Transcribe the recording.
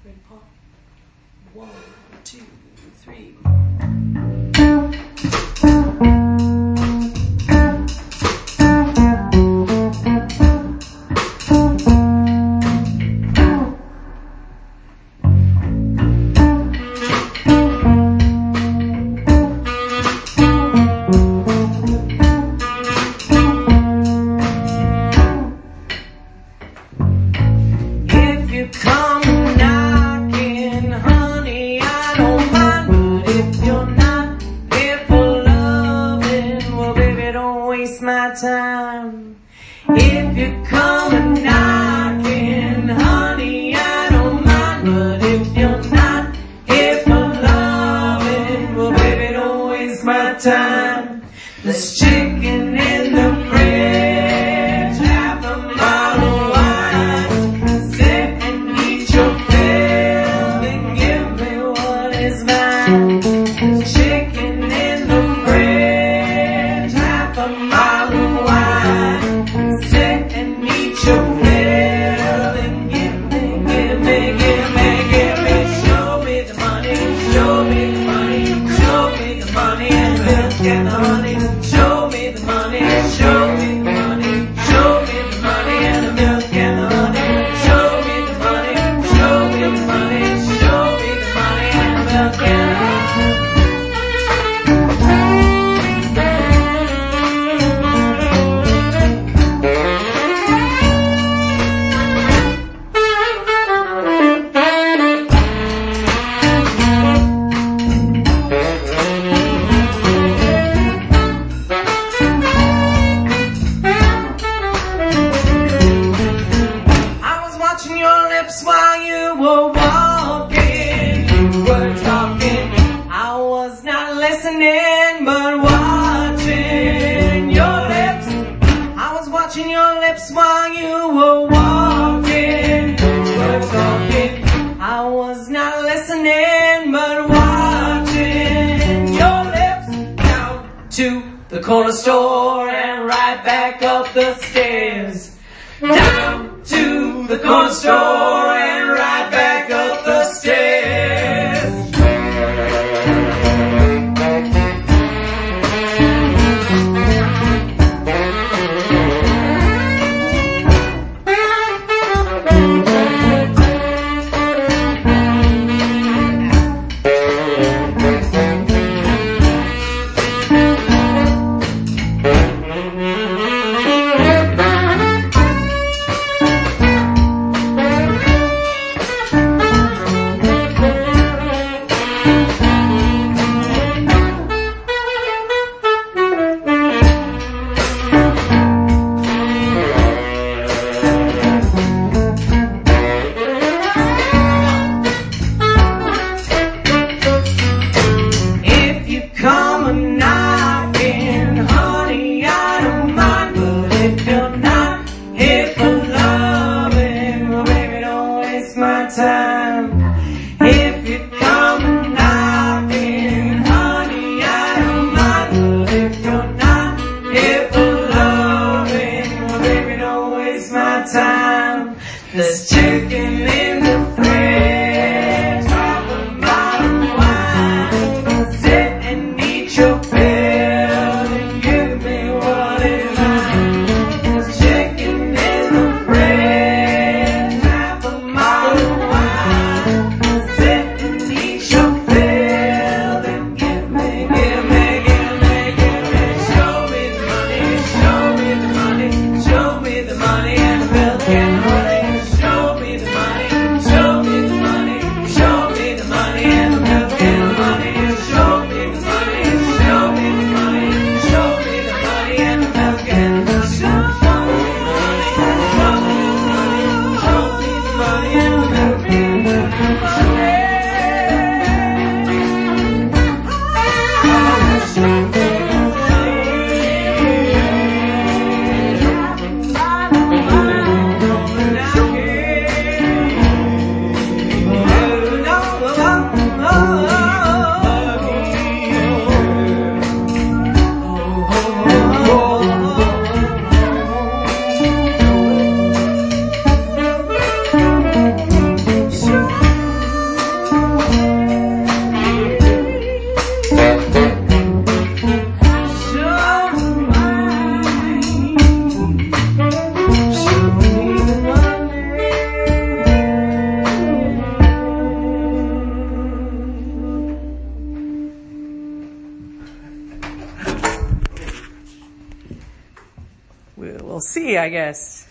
Grandpa. 1, 2, 3. My time. If you come a knocking, honey, I don't mind. But if you're not here for loving, well, baby, don't waste my time. There's chicken in the fridge, half a bottle of wine. Sit and eat your fill and give me what is mine. There's chicken in the fridge, half a bottle of wine. Sit and eat your fill and give me. Show me the money, show me the money, show me the money and milk and honey. Show me the money, show me the money, show me the money and the milk and honey. Show me the money, show me the money, show me the money and the milk and honey. While you were walking, you were talking. I was not listening, but watching your lips. I was watching your lips while you were walking. You were talking. I was not listening, but watching your lips. Down to the corner store and right back up the stairs. Down to the corner store and right back up the stairs. Time. If you come knocking, honey, I don't mind. But if you're not here for loving, well, baby, don't waste my time. There's chicken in the fridge, half a bottle of wine. Sit and eat your fill and give me what is mine. There's chicken in the fridge, half a bottle of wine. Show me the money and milk and honey. Show me the money. we'll see, I guess.